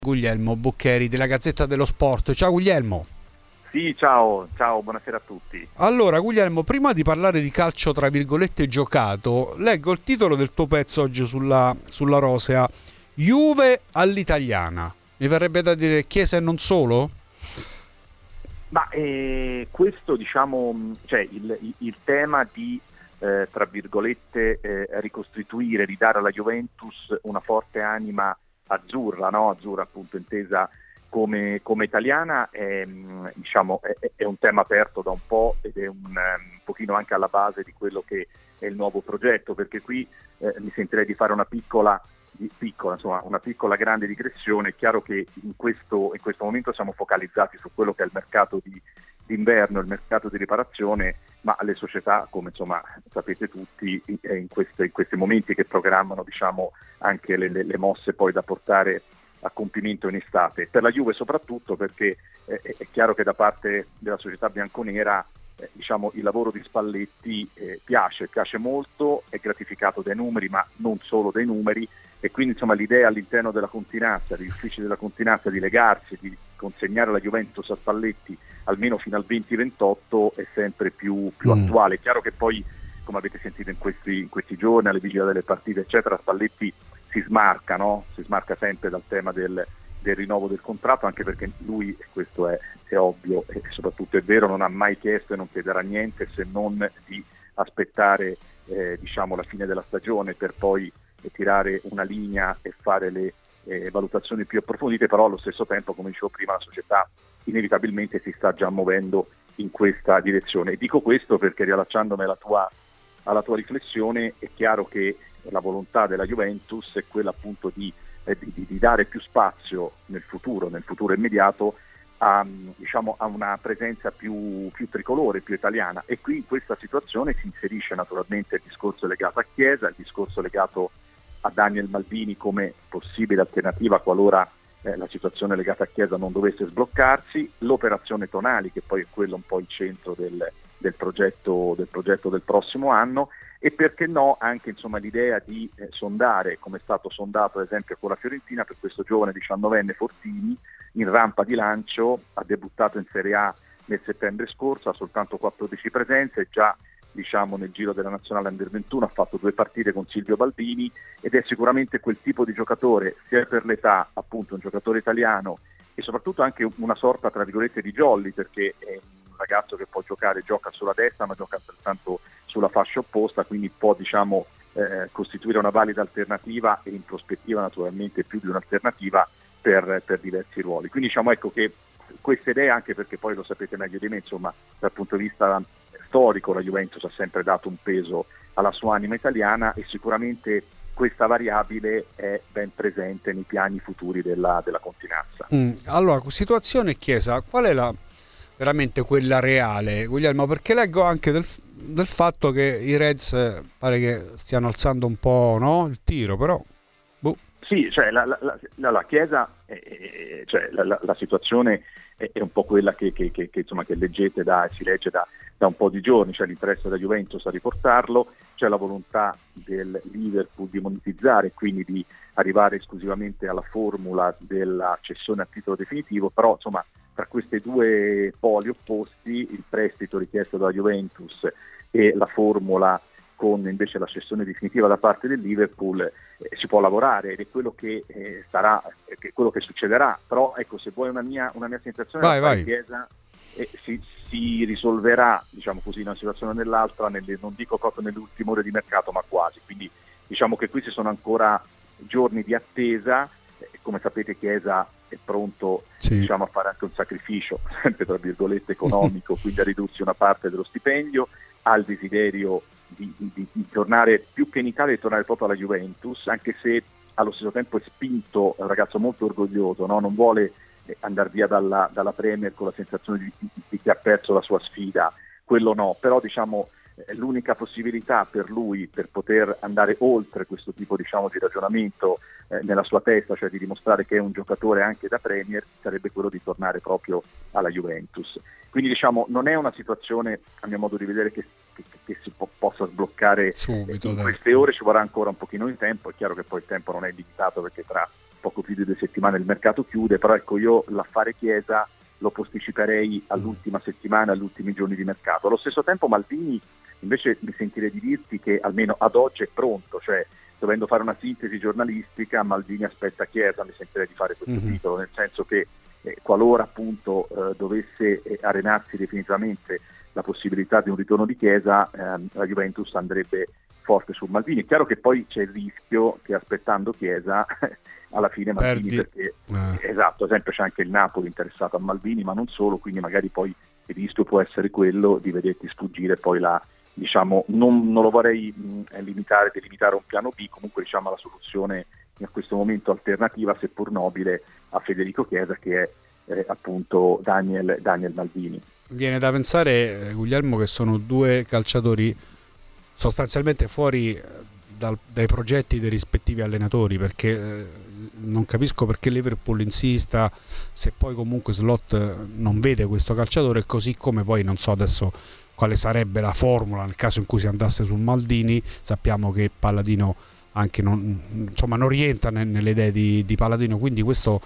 Guglielmo Boccheri della Gazzetta dello Sport. Ciao Guglielmo. Sì, ciao, buonasera a tutti. Allora Guglielmo, prima di parlare di calcio tra virgolette giocato, leggo il titolo del tuo pezzo oggi sulla Rosea: Juve all'italiana. Mi verrebbe da dire Chiesa e non solo? Ma questo diciamo, cioè il tema di tra virgolette ricostituire, ridare alla Juventus una forte anima azzurra, no? Azzurra appunto intesa come italiana, diciamo, è un tema aperto da un po' ed è un pochino anche alla base di quello che è il nuovo progetto, perché qui mi sentirei di fare una piccola, insomma, una piccola grande digressione. È chiaro che in questo momento siamo focalizzati su quello che è il mercato d'inverno, il mercato di riparazione, ma le società, come insomma sapete tutti, in questi momenti che programmano, diciamo, anche le mosse poi da portare a compimento in estate. Per la Juve soprattutto perché è chiaro che da parte della società bianconera diciamo il lavoro di Spalletti piace molto, è gratificato dai numeri, ma non solo dai numeri, e quindi insomma l'idea all'interno della Continazza, degli uffici della Continazza, di legarsi, di consegnare la Juventus a Spalletti almeno fino al 2028 è sempre più attuale. È chiaro che poi, come avete sentito in questi giorni, alle vigili delle partite eccetera, Spalletti si smarca, no? Si smarca sempre dal tema del rinnovo del contratto, anche perché lui, e questo è ovvio e soprattutto è vero, non ha mai chiesto e non chiederà niente se non di aspettare diciamo la fine della stagione per poi tirare una linea e fare le valutazioni più approfondite. Però allo stesso tempo, come dicevo prima, la società inevitabilmente si sta già muovendo in questa direzione. E dico questo perché, riallacciandomi alla tua riflessione, è chiaro che la volontà della Juventus è quella appunto di dare più spazio nel futuro immediato a una presenza più tricolore, più italiana, e qui in questa situazione si inserisce naturalmente il discorso legato a Chiesa, il discorso legato a Daniel Maldini come possibile alternativa qualora la situazione legata a Chiesa non dovesse sbloccarsi, l'operazione Tonali, che poi è quello un po' il centro del progetto del prossimo anno, e perché no anche insomma l'idea di sondare, come è stato sondato ad esempio con la Fiorentina, per questo giovane 19enne Fortini, in rampa di lancio, ha debuttato in Serie A nel settembre scorso, ha soltanto 14 presenze, già diciamo nel giro della nazionale Under 21 ha fatto 2 partite con Silvio Baldini, ed è sicuramente quel tipo di giocatore, sia per l'età, appunto un giocatore italiano, e soprattutto anche una sorta tra virgolette di jolly, perché è un ragazzo che può giocare, gioca sulla destra ma gioca altrettanto sulla fascia opposta, quindi può diciamo costituire una valida alternativa, e in prospettiva naturalmente più di un'alternativa per diversi ruoli. Quindi diciamo ecco che queste idee, anche perché poi lo sapete meglio di me, insomma dal punto di vista storico la Juventus ha sempre dato un peso alla sua anima italiana, e sicuramente questa variabile è ben presente nei piani futuri della Continazza. Allora, situazione Chiesa, qual è veramente quella reale, Guglielmo? Perché leggo anche del fatto che i Reds pare che stiano alzando un po', no? Il tiro, però Sì, cioè la Chiesa, cioè la situazione è un po' quella che insomma che leggete si legge da un po' di giorni. C'è l'interesse della Juventus a riportarlo, c'è la volontà del Liverpool di monetizzare, quindi di arrivare esclusivamente alla formula della cessione a titolo definitivo, però insomma tra questi due poli opposti, il prestito richiesto dalla Juventus e la formula con invece la cessione definitiva da parte del Liverpool, si può lavorare, ed è quello che sarà, quello che succederà. Però ecco, se vuoi una mia sensazione, la Chiesa si risolverà, diciamo così, in una situazione o nell'altra, non dico proprio nelle ultime ore di mercato, ma quasi. Quindi diciamo che qui ci sono ancora giorni di attesa. Come sapete Chiesa è pronto diciamo a fare anche un sacrificio, sempre tra virgolette economico, quindi a ridursi una parte dello stipendio, ha il desiderio di tornare, più che in Italia, di tornare proprio alla Juventus, anche se allo stesso tempo è spinto, è un ragazzo molto orgoglioso, no? Non vuole andare via dalla Premier con la sensazione di chi ha perso la sua sfida, quello no, però diciamo l'unica possibilità per lui per poter andare oltre questo tipo diciamo di ragionamento nella sua testa, cioè di dimostrare che è un giocatore anche da Premier, sarebbe quello di tornare proprio alla Juventus. Quindi diciamo non è una situazione, a mio modo di vedere, che si possa sbloccare subito, in queste ore. Ci vorrà ancora un pochino di tempo. È chiaro che poi il tempo non è limitato, perché tra poco più di 2 settimane il mercato chiude, però ecco, io l'affare Chiesa lo posticiperei all'ultima settimana, agli ultimi giorni di mercato. Allo stesso tempo Maldini invece mi sentirei di dirti che almeno ad oggi è pronto, cioè dovendo fare una sintesi giornalistica, Maldini aspetta Chiesa, mi sentirei di fare questo titolo, nel senso che qualora appunto dovesse arenarsi definitivamente la possibilità di un ritorno di Chiesa, la Juventus andrebbe forte su Maldini. È chiaro che poi c'è il rischio che aspettando Chiesa alla fine Maldini, perché esatto, ad esempio c'è anche il Napoli interessato a Maldini, ma non solo, quindi magari poi il rischio può essere quello di vederti sfuggire poi la, diciamo, non lo vorrei delimitare un piano B, comunque diciamo la soluzione in questo momento alternativa, seppur nobile, a Federico Chiesa, che è appunto Daniel Maldini. Viene da pensare, Guglielmo, che sono due calciatori sostanzialmente fuori dai progetti dei rispettivi allenatori, perché non capisco perché Liverpool insista se poi comunque Slot non vede questo calciatore, così come poi non so adesso quale sarebbe la formula nel caso in cui si andasse sul Maldini. Sappiamo che Palladino anche non rientra nelle idee di Palladino, quindi questo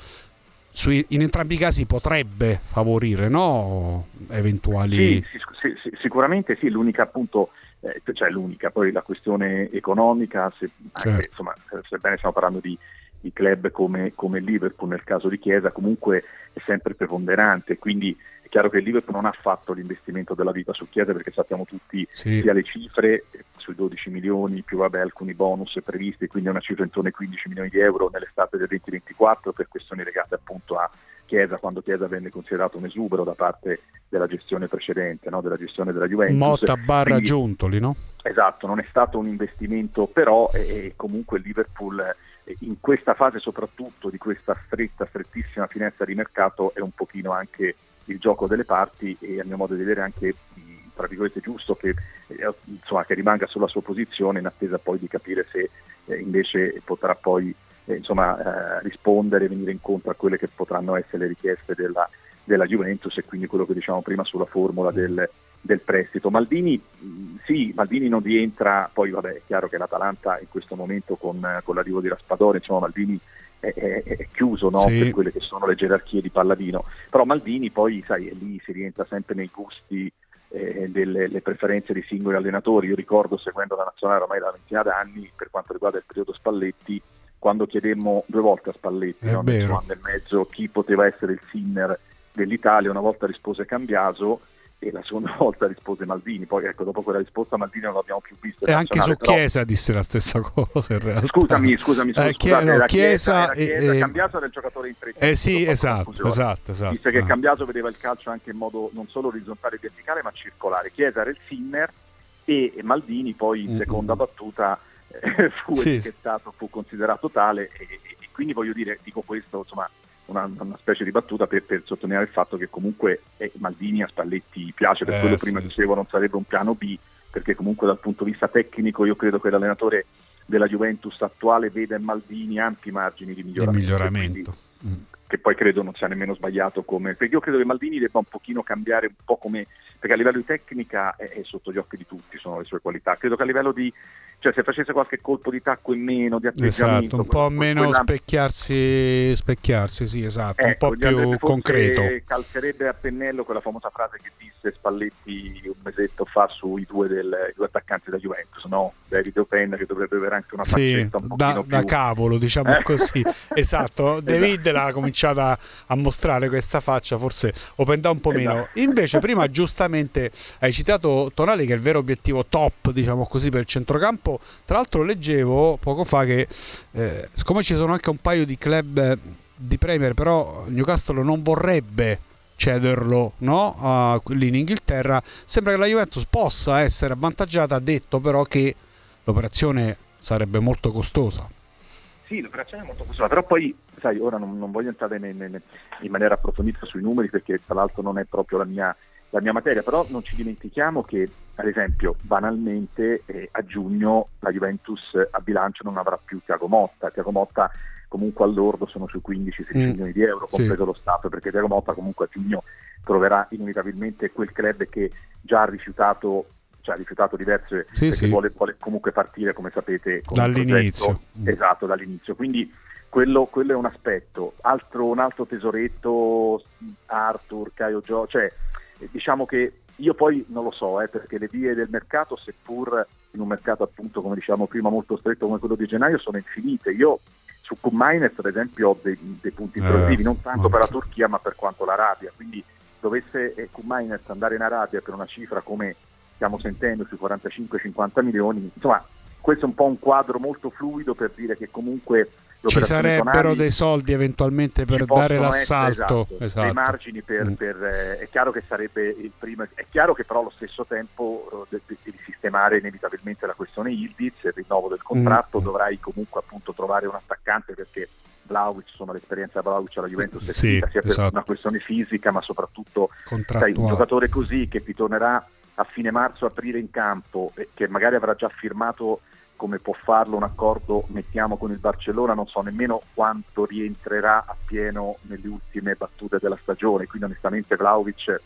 in entrambi i casi potrebbe favorire, no? Eventuali... Sì, sicuramente sì, l'unica appunto, l'unica, poi la questione economica, anche, insomma, sebbene stiamo parlando di club come il Liverpool, nel caso di Chiesa comunque è sempre preponderante, quindi è chiaro che il Liverpool non ha fatto l'investimento della vita su Chiesa, perché sappiamo tutti sia le cifre sui 12 milioni più alcuni bonus previsti, quindi è una cifra intorno ai 15 milioni di euro nell'estate del 2024 per questioni legate appunto a Chiesa, quando Chiesa venne considerato un esubero da parte della gestione precedente, no? Della gestione della Juventus. Motta barra Giuntoli, no? Esatto, non è stato un investimento, però comunque il Liverpool in questa fase soprattutto di questa strettissima finestra di mercato è un pochino anche il gioco delle parti, e a mio modo di vedere anche tra virgolette giusto che rimanga sulla sua posizione in attesa poi di capire se invece potrà poi rispondere e venire incontro a quelle che potranno essere le richieste della Juventus, e quindi quello che diciamo prima sulla formula del prestito. Maldini non rientra, poi vabbè è chiaro che l'Atalanta in questo momento con l'arrivo di Raspadori, Maldini è chiuso, no? Per quelle che sono le gerarchie di Palladino, però Maldini poi lì si rientra sempre nei gusti delle preferenze di singoli allenatori. Io ricordo, seguendo la nazionale ormai da ventina d'anni, per quanto riguarda il periodo Spalletti, quando chiedemmo 2 volte a Spalletti, nel suo anno e mezzo, chi poteva essere il Sinner dell'Italia, una volta rispose Cambiaso e la seconda volta rispose Maldini. Poi ecco, dopo quella risposta Maldini non l'abbiamo più visto. E anche su Chiesa disse la stessa cosa in realtà. Scusami, Chiesa Cambiaso era il giocatore in tre. Sì, esatto. Disse che Cambiaso vedeva il calcio anche in modo non solo orizzontale e verticale ma circolare. Chiesa era il Sinner e Maldini poi in seconda battuta fu etichettato, fu considerato tale, e quindi voglio dire, dico questo, insomma, una specie di battuta per sottolineare il fatto che comunque Maldini a Spalletti piace, per quello prima dicevo non sarebbe un piano B, perché comunque dal punto di vista tecnico io credo che l'allenatore della Juventus attuale veda in Maldini ampi margini di miglioramento. Quindi, che poi credo non sia nemmeno sbagliato, perché io credo che Maldini debba un pochino cambiare un po' perché a livello di tecnica è sotto gli occhi di tutti, sono le sue qualità. Credo che a livello di, se facesse qualche colpo di tacco in meno, di atteggiamento, esatto, un po' meno specchiarsi, sì, esatto, un po' più concreto. Calcerebbe a pennello quella famosa frase che disse Spalletti un mesetto fa sui due attaccanti da Juventus, no? David Open, che dovrebbe avere anche una faccetta un pochino più... da cavolo, diciamo così. Esatto, David l'ha cominciata a mostrare questa faccia, forse Open da un po' meno. Invece prima giustamente hai citato Tonali, che è il vero obiettivo top, diciamo così, per il centrocampo. Tra l'altro leggevo poco fa che siccome ci sono anche un paio di club di Premier, però Newcastle non vorrebbe cederlo, no? Lì in Inghilterra sembra che la Juventus possa essere avvantaggiata, ha detto però che l'operazione sarebbe molto costosa. Sì, l'operazione è molto costosa, però poi sai, ora non voglio entrare in maniera approfondita sui numeri, perché tra l'altro non è proprio la mia materia, però non ci dimentichiamo che, ad esempio, banalmente a giugno la Juventus a bilancio non avrà più Thiago Motta comunque all'ordo sono sui 15-16 milioni di euro, compreso lo Stato, perché Thiago Motta comunque a giugno troverà inevitabilmente quel club che già ha rifiutato diverse, perché vuole comunque partire, come sapete, con dall'inizio. Esatto, dall'inizio. Quindi quello è un aspetto. Un altro tesoretto, Arthur, Caio Gio, cioè diciamo che io poi non lo so, perché le vie del mercato, seppur in un mercato appunto, come diciamo prima, molto stretto come quello di gennaio, sono infinite. Io su Koumainis ad esempio ho dei punti interrogativi, non tanto per la Turchia ma per quanto l'Arabia, quindi dovesse Koumainis andare in Arabia per una cifra come stiamo sentendo sui 45-50 milioni, insomma questo è un po' un quadro molto fluido per dire che comunque ci sarebbero dei soldi eventualmente per dare l'assalto, dei margini è chiaro che sarebbe il primo, è chiaro che però allo stesso tempo devi sistemare inevitabilmente la questione Yildiz, il rinnovo del contratto, dovrai comunque appunto trovare un attaccante, perché Vlahovic, insomma l'esperienza Vlahovic alla Juventus è finita, sia per una questione fisica ma soprattutto sai, un giocatore così che ti tornerà a fine marzo, aprile in campo, e che magari avrà già firmato, come può farlo un accordo, mettiamo, con il Barcellona, non so nemmeno quanto rientrerà a pieno nelle ultime battute della stagione, quindi onestamente Vlahovic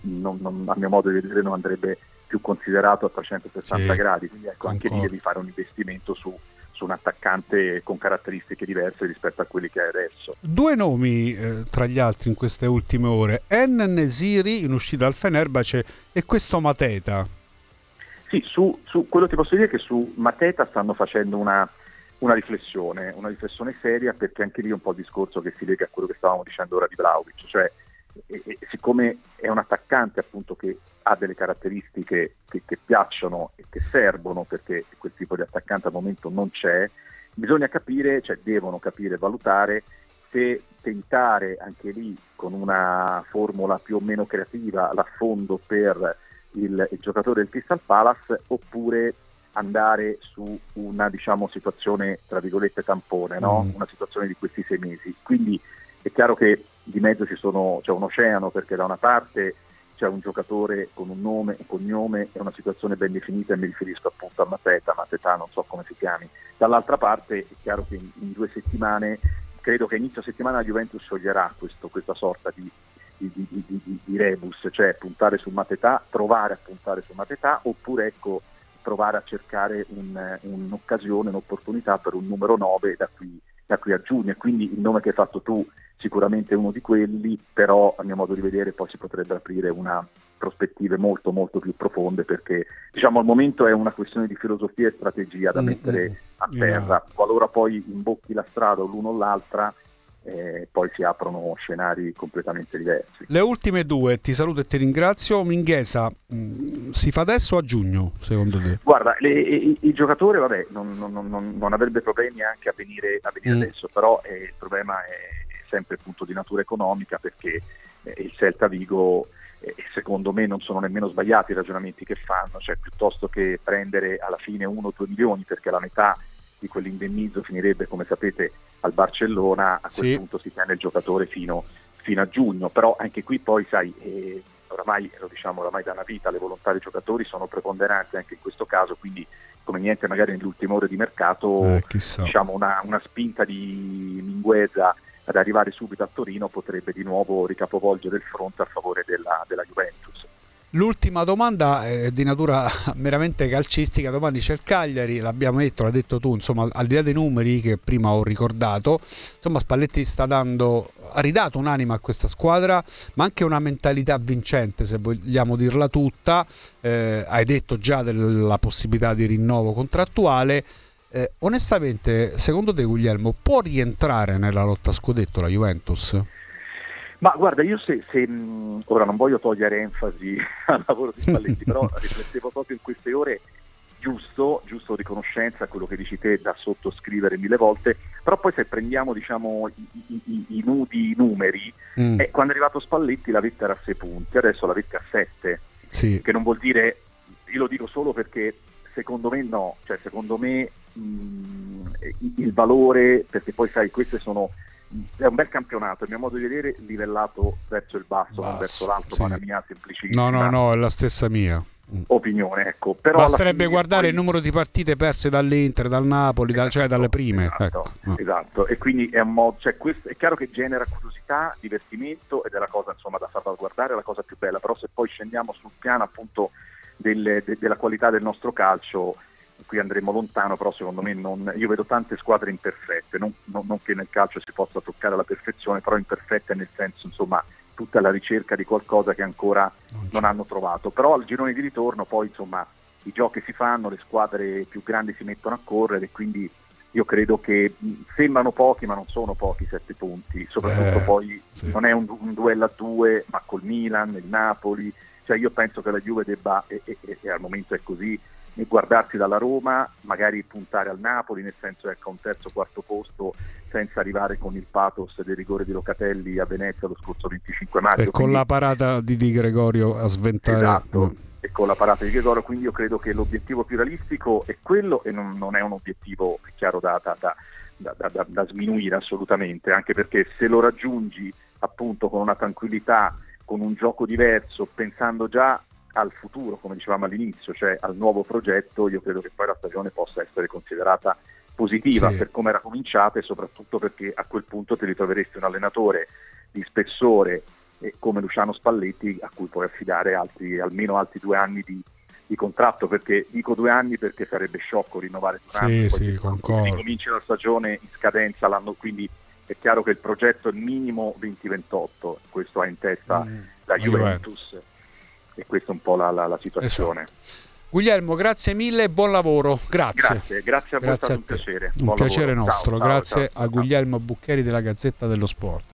a mio modo di vedere non andrebbe più considerato a 360 gradi, quindi ecco, anche lì devi fare un investimento su un attaccante con caratteristiche diverse rispetto a quelli che hai adesso. Due nomi tra gli altri in queste ultime ore, En-Nesyri in uscita dal Fenerbahce e questo Mateta. Sì, su quello ti posso dire che su Mateta stanno facendo una riflessione seria, perché anche lì è un po' il discorso che si lega a quello che stavamo dicendo ora di Vlahovic, cioè siccome è un attaccante appunto che ha delle caratteristiche che piacciono e che servono, perché quel tipo di attaccante al momento non c'è, bisogna capire, cioè devono capire e valutare se tentare anche lì con una formula più o meno creativa l'affondo per il giocatore del Crystal Palace, oppure andare su una, diciamo, situazione tra virgolette tampone, no? Una situazione di questi 6 mesi. Quindi è chiaro che di mezzo c'è un oceano, perché da una parte c'è un giocatore con un nome e cognome e una situazione ben definita, e mi riferisco appunto a Mateta, non so come si chiami. Dall'altra parte è chiaro che in 2 settimane, credo che inizio settimana la Juventus scioglierà questa sorta di rebus, cioè puntare su Mateta, provare a puntare su Mateta, oppure ecco provare a cercare un'occasione, un'opportunità per un numero 9 da qui a giugno. E quindi il nome che hai fatto tu sicuramente è uno di quelli, però a mio modo di vedere poi si potrebbe aprire una prospettive molto molto più profonde, perché diciamo al momento è una questione di filosofia e strategia da mettere a terra. Qualora poi imbocchi la strada o l'uno o l'altra, poi si aprono scenari completamente diversi. Le ultime due, ti saluto e ti ringrazio. Minghesa, si fa adesso o a giugno secondo te? Guarda, il giocatore vabbè non avrebbe problemi anche a venire adesso, però il problema è sempre appunto di natura economica, perché il Celta Vigo, secondo me non sono nemmeno sbagliati i ragionamenti che fanno, cioè piuttosto che prendere alla fine 1-2 milioni, perché la metà di quell'indennizzo finirebbe, come sapete, al Barcellona, a quel punto si tiene il giocatore fino a giugno. Però anche qui poi sai, oramai da una vita le volontà dei giocatori sono preponderanti anche in questo caso, quindi come niente magari nelle ultime ore di mercato diciamo una spinta di Mingueza ad arrivare subito a Torino potrebbe di nuovo ricapovolgere il fronte a favore della Juventus. L'ultima domanda è di natura meramente calcistica. Domani c'è il Cagliari, l'abbiamo detto, l'hai detto tu, insomma, al di là dei numeri che prima ho ricordato, insomma Spalletti ha ridato un'anima a questa squadra, ma anche una mentalità vincente, se vogliamo dirla tutta. Hai detto già della possibilità di rinnovo contrattuale. Onestamente, secondo te, Guglielmo, può rientrare nella lotta a scudetto la Juventus? Ma guarda, io se ora non voglio togliere enfasi al lavoro di Spalletti, però riflettevo proprio in queste ore, giusto riconoscenza a quello che dici te, da sottoscrivere 1000 volte, però poi se prendiamo diciamo i nudi numeri, quando è arrivato Spalletti la vetta era a 6 punti, adesso la vetta è a 7, che non vuol dire, io lo dico solo perché secondo me il valore, perché poi sai, è un bel campionato, a mio modo di vedere, livellato verso il basso, non verso l'alto, ma la mia semplicissima no, è la stessa mia opinione, ecco. Però basterebbe guardare il numero di partite perse dall'Inter, dal Napoli, cioè dalle prime. Esatto. E quindi è un modo, cioè questo è chiaro che genera curiosità, divertimento, ed è la cosa insomma da salvaguardare, è la cosa più bella. Però se poi scendiamo sul piano appunto della qualità del nostro calcio, qui andremo lontano, però secondo me io vedo tante squadre imperfette, non che nel calcio si possa toccare la perfezione, però imperfette nel senso, insomma, tutta la ricerca di qualcosa che ancora non hanno trovato. Però al girone di ritorno poi, insomma, i giochi si fanno, le squadre più grandi si mettono a correre, quindi io credo che sembrano pochi, ma non sono pochi 7 punti, soprattutto poi sì. Non è un duello a 2, ma col Milan, il Napoli, cioè io penso che la Juve debba, e al momento è così, guardarsi dalla Roma, magari puntare al Napoli, nel senso ecco un terzo o quarto posto, senza arrivare con il pathos del rigore di Locatelli a Venezia lo scorso 25 maggio. E con la parata di Di Gregorio a sventare. Esatto, e con la parata di Gregorio, quindi io credo che l'obiettivo più realistico è quello, e non è un obiettivo chiaro da sminuire assolutamente, anche perché se lo raggiungi appunto con una tranquillità, con un gioco diverso, pensando già al futuro, come dicevamo all'inizio, cioè al nuovo progetto, io credo che poi la stagione possa essere considerata positiva per come era cominciata, e soprattutto perché a quel punto ti ritroveresti un allenatore di spessore come Luciano Spalletti, a cui puoi affidare almeno altri 2 anni di contratto, perché dico 2 anni perché sarebbe sciocco rinnovare 2 anni, poi ricominci la stagione in scadenza l'anno, quindi è chiaro che il progetto è minimo 2028, questo ha in testa la Juventus. E questa è un po' la situazione. Esatto. Guglielmo, grazie mille e buon lavoro. Grazie a voi, è stato un piacere. Un piacere nostro. Ciao, grazie a Guglielmo Buccheri della Gazzetta dello Sport.